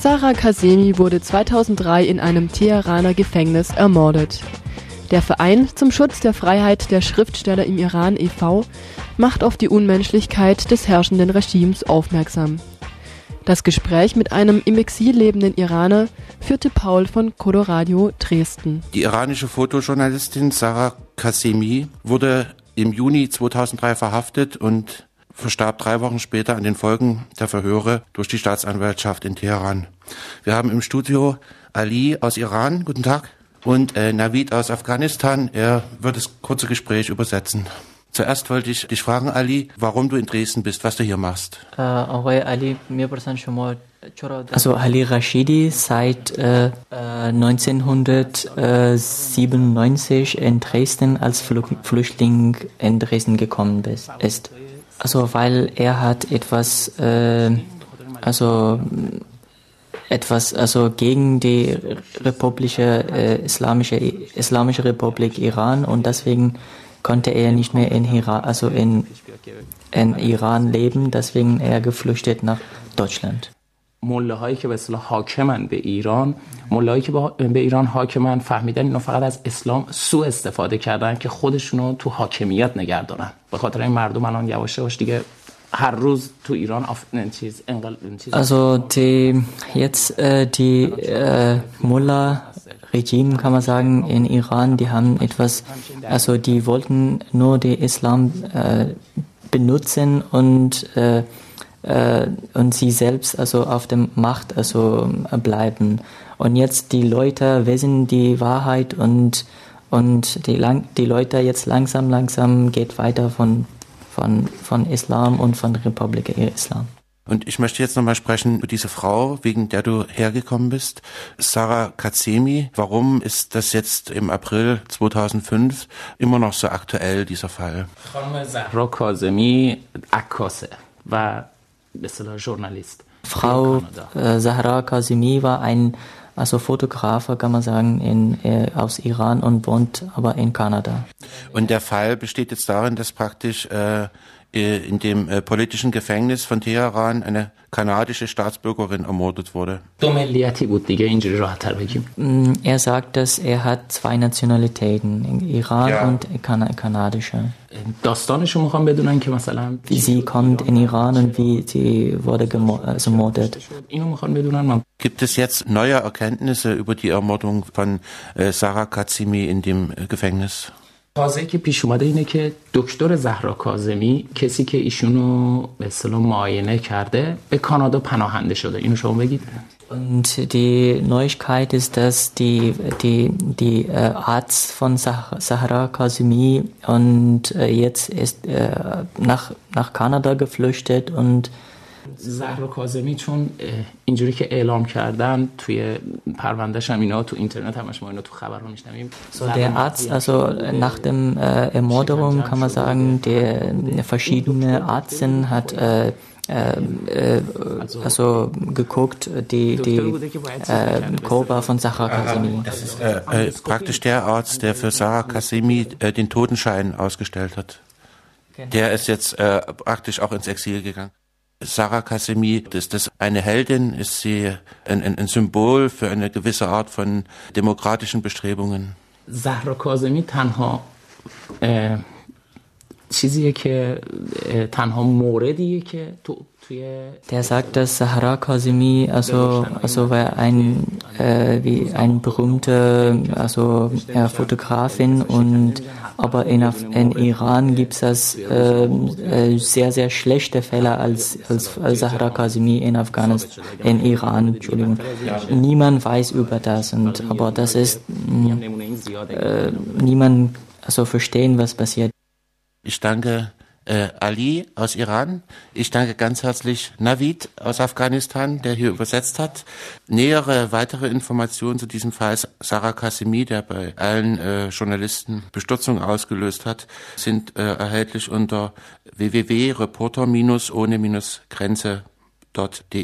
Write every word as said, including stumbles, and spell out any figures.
Sarah Kazemi wurde zweitausenddrei in einem Teheraner Gefängnis ermordet. Der Verein zum Schutz der Freiheit der Schriftsteller im Iran e V macht auf die Unmenschlichkeit des herrschenden Regimes aufmerksam. Das Gespräch mit einem im Exil lebenden Iraner führte Paul von Coloradio Dresden. Die iranische Fotojournalistin Sarah Kazemi wurde im Juni zweitausenddrei verhaftet und verstarb drei Wochen später an den Folgen der Verhöre durch die Staatsanwaltschaft in Teheran. Wir haben im Studio Ali aus Iran, guten Tag, und äh, Navid aus Afghanistan. Er wird das kurze Gespräch übersetzen. Zuerst wollte ich dich fragen, Ali, warum du in Dresden bist, was du hier machst. Also Ali Rashidi seit äh, neunzehnhundertsiebenundneunzig in Dresden als Flüchtling in Dresden gekommen ist. Also weil er hat etwas, äh, also etwas, also gegen die republische äh, islamische islamische Republik Iran, und deswegen konnte er nicht mehr in Iran, also in, in Iran leben, deswegen er geflüchtet nach Deutschland. ملهایی که به اصطلاح حاکمن به ایران ملهایی که به ایران حاکمن فهمیدن اینو فقط از اسلام سوء استفاده کردن که خودشونو تو حاکمیت نگه دارن. به خاطر این مردم الان یواش یواش دیگه هر روز تو ایران چیز انقلاب چیز Also die jetzt äh, die äh, Mullah Regime, kann man sagen, in Iran, die haben etwas, also die wollten nur den Islam äh, benutzen und äh, äh, und sie selbst also auf der Macht also bleiben. Und jetzt die Leute wissen die Wahrheit, und und die lang, die Leute jetzt langsam langsam geht weiter von von von Islam und von Republik Islam. Und ich möchte jetzt nochmal sprechen über diese Frau, wegen der du hergekommen bist, Sarah Kazemi. Warum ist das jetzt im April zweitausendfünf immer noch so aktuell, dieser Fall? Sarah Kazemi, عکاسه و به اصطلاح ژورنالیست. Frau äh, Zahra Kazemi war ein also Fotografer, kann man sagen, in, äh, aus Iran und wohnt aber in Kanada. Und der Fall besteht jetzt darin, dass praktisch äh, in dem äh, politischen Gefängnis von Teheran eine kanadische Staatsbürgerin ermordet wurde. Er sagt, dass er hat zwei Nationalitäten, Iran ja. und kan- kanadische. Wie sie kommt in Iran und wie sie wurde ermordet. Gibt es jetzt neue Erkenntnisse über die Ermordung von äh, Sarah Kazemi in dem äh, Gefängnis? تازه که پیش اومده اینه که دکتر زهرا کاظمی، کسی که ایشونو به اصطلاح معاینه کرده، به کانادا پناهنده شده. اینو شما بگید. Und die Neuigkeit ist, dass die die die äh, Arzt von Zahra Kazemi und äh, jetzt ist äh, nach nach Kanada geflüchtet. Und زهرا کاظمی چون اینجوری که اعلام کردن توی پروندهش هم اینا تو اینترنت همش ما اینا تو خبرها میشنویم. So der Arzt, also nach dem äh, Ermordung kann man sagen, der verschiedene Arzten hat äh, äh, also geguckt die die äh, Körper von Sarah Kazemi. Das ist äh, äh, praktisch der Arzt, der für Sarah Kazemi äh, den Totenschein ausgestellt hat. Der ist jetzt äh, praktisch auch ins Exil gegangen. Sarah Kazemi, ist das eine Heldin? Ist sie ein, ein, ein Symbol für eine gewisse Art von demokratischen Bestrebungen? Zahra Kazemi تنها چیزیه که تنها موردیه که تو Der sagt, dass Zahra Kazemi also also war ein äh, wie ein berühmter also äh, Fotografin, und aber in, in Iran gibt es äh, äh, sehr sehr schlechte Fälle als als, als Zahra Kazemi in Afghanistan, in Iran, Entschuldigung. Niemand weiß über das, und aber das ist äh, niemand also verstehen, was passiert. Ich danke äh, Ali aus Iran. Ich danke ganz herzlich Navid aus Afghanistan, der hier übersetzt hat. Nähere weitere Informationen zu diesem Fall Sarah Kazemi, der bei allen äh, Journalisten Bestürzung ausgelöst hat, sind äh, erhältlich unter w w w punkt reporter ohne Grenze punkt de.